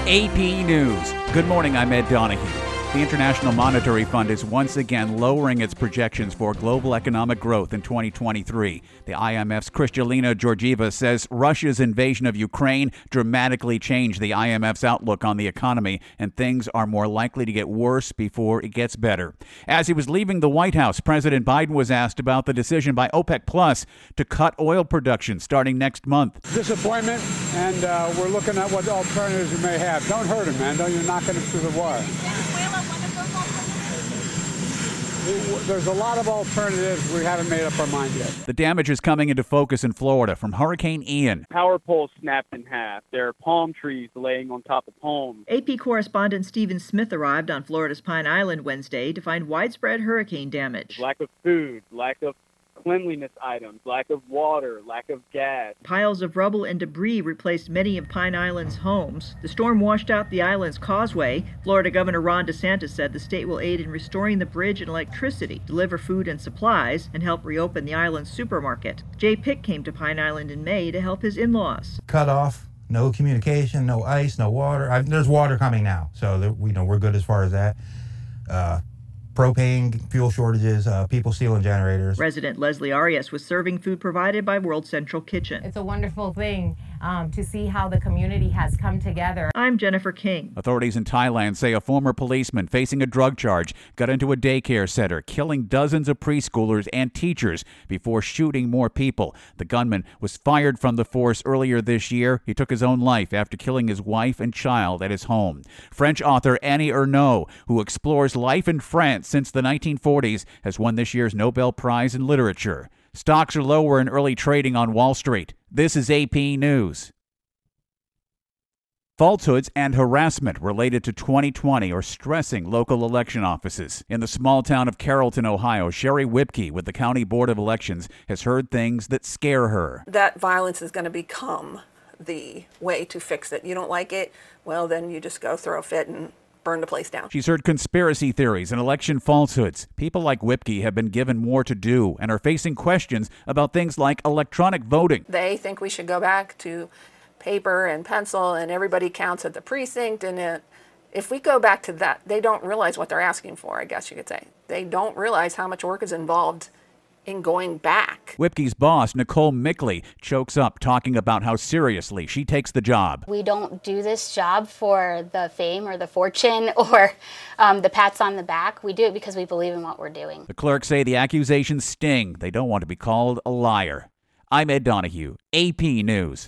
AP News. Good morning, I'm Ed Donahue. The International Monetary Fund is once again lowering its projections for global economic growth in 2023. The IMF's Kristalina Georgieva says Russia's invasion of Ukraine dramatically changed the IMF's outlook on the economy, and things are more likely to get worse before it gets better. As he was leaving the White House, President Biden was asked about the decision by OPEC Plus to cut oil production starting next month. Disappointment, and we're looking at what alternatives we may have. Don't hurt him, man. Don't you knock him through the wire. There's a lot of alternatives. We haven't made up our mind yet. The damage is coming into focus in Florida from Hurricane Ian. Power poles snapped in half. There are palm trees laying on top of homes. AP correspondent Stephen Smith arrived on Florida's Pine Island Wednesday to find widespread hurricane damage. Lack of food, lack of cleanliness items, lack of water, lack of gas. Piles of rubble and debris replaced many of Pine Island's homes. The storm washed out the island's causeway. Florida Governor Ron DeSantis said the state will aid in restoring the bridge and electricity, deliver food and supplies, and help reopen the island's supermarket. Jay Pick came to Pine Island in May to help his in-laws. Cut off, no communication, no ice, no water. There's water coming now, so we're good as far as that. Propane, fuel shortages, people stealing generators. Resident Leslie Arias was serving food provided by World Central Kitchen. It's a wonderful thing to see how the community has come together. I'm Jennifer King. Authorities in Thailand say a former policeman facing a drug charge got into a daycare center, killing dozens of preschoolers and teachers before shooting more people. The gunman was fired from the force earlier this year. He took his own life after killing his wife and child at his home. French author Annie Ernaux, who explores life in France since the 1940s, has won this year's Nobel Prize in Literature. Stocks are lower in early trading on Wall Street. This is AP News. Falsehoods and harassment related to 2020 are stressing local election offices. In the small town of Carrollton, Ohio, Sherry Whipke with the County Board of Elections has heard things that scare her. That violence is going to become the way to fix it. You don't like it? Well, then you just go throw a fit and burn the place down. She's heard conspiracy theories and election falsehoods. People like Whipke have been given more to do and are facing questions about things like electronic voting. They think we should go back to paper and pencil and everybody counts at the precinct. And if we go back to that, they don't realize what they're asking for, I guess you could say. They don't realize how much work is involved in going back. Whipke's boss, Nicole Mickley, chokes up talking about how seriously she takes the job. We don't do this job for the fame or the fortune or the pats on the back. We do it because we believe in what we're doing. The clerks say the accusations sting. They don't want to be called a liar. I'm Ed Donahue, AP News.